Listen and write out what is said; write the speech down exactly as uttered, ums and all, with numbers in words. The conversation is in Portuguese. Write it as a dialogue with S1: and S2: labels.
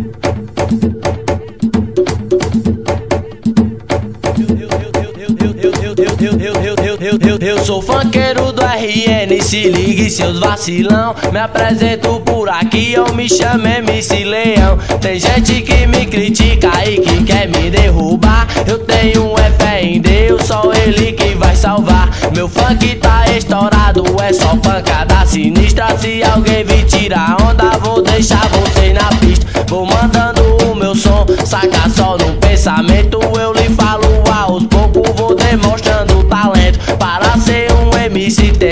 S1: Eu sou funkeiro do R N, se ligue seus vacilão. Me apresento por aqui, eu me chamo M C Leão. Tem gente que me critica e que quer me derrubar. Eu tenho um fé em Deus, só Ele que vai salvar. Meu funk tá estourado, é só pancada sinistra. Se alguém vir tirar onda, vou deixar você na pista. Vou mandar